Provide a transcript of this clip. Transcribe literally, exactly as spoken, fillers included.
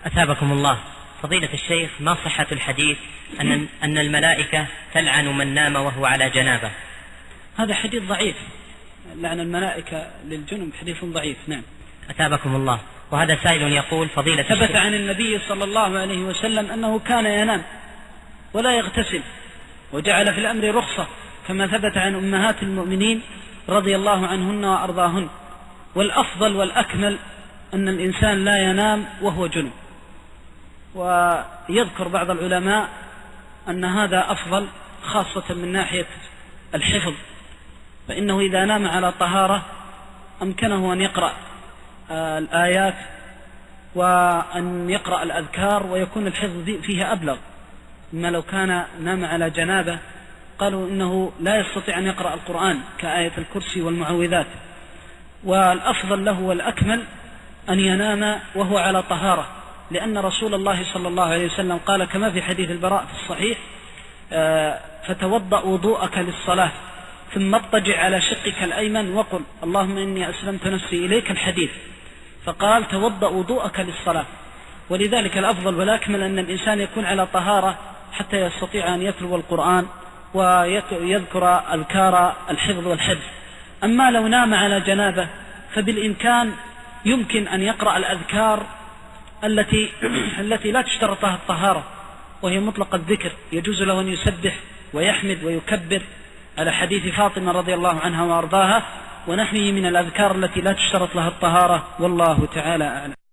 أثابكم الله. فضيلة الشيخ، ما صحة الحديث أن, أن الملائكة تلعن من نام وهو على جنابه؟ هذا حديث ضعيف، لعن الملائكة للجنب حديث ضعيف. نعم. أثابكم الله. وهذا سائل يقول: فضيلة ثبت الشيخ عن النبي صلى الله عليه وسلم أنه كان ينام ولا يغتسل، وجعل في الأمر رخصة، كما ثبت عن أمهات المؤمنين رضي الله عنهن وأرضاهن. والأفضل والأكمل أن الإنسان لا ينام وهو جنب، ويذكر بعض العلماء أن هذا أفضل خاصة من ناحية الحفظ، فإنه إذا نام على طهارة أمكنه أن يقرأ الآيات وأن يقرأ الأذكار، ويكون الحفظ فيها أبلغ مما لو كان نام على جنابه. قالوا إنه لا يستطيع أن يقرأ القرآن كآية الكرسي والمعوذات. والأفضل له والأكمل أن ينام وهو على طهارة، لأن رسول الله صلى الله عليه وسلم قال كما في حديث البراء في الصحيح: فتوضأ وضوءك للصلاة ثم اضطجع على شقك الأيمن وقل اللهم إني أسلمت نفسي إليك، الحديث. فقال توضأ وضوءك للصلاة. ولذلك الأفضل والأكمل أن الإنسان يكون على طهارة حتى يستطيع أن يتلو القرآن ويذكر أذكار الحفظ والحفظ. أما لو نام على جنابه فبالإمكان يمكن أن يقرأ الأذكار التي التي لا تشترط لها الطهارة، وهي مطلق الذكر. يجوز له أن يسبح ويحمد ويكبر على حديث فاطمة رضي الله عنها وأرضاها ونحوه من الأذكار التي لا تشترط لها الطهارة، والله تعالى أعلم.